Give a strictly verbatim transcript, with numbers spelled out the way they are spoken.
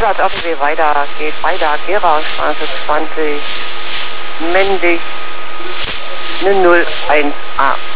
hundert irgendwie weiter, geht weiter, Gera-Straße zwanzig, männlich, eine null eins A.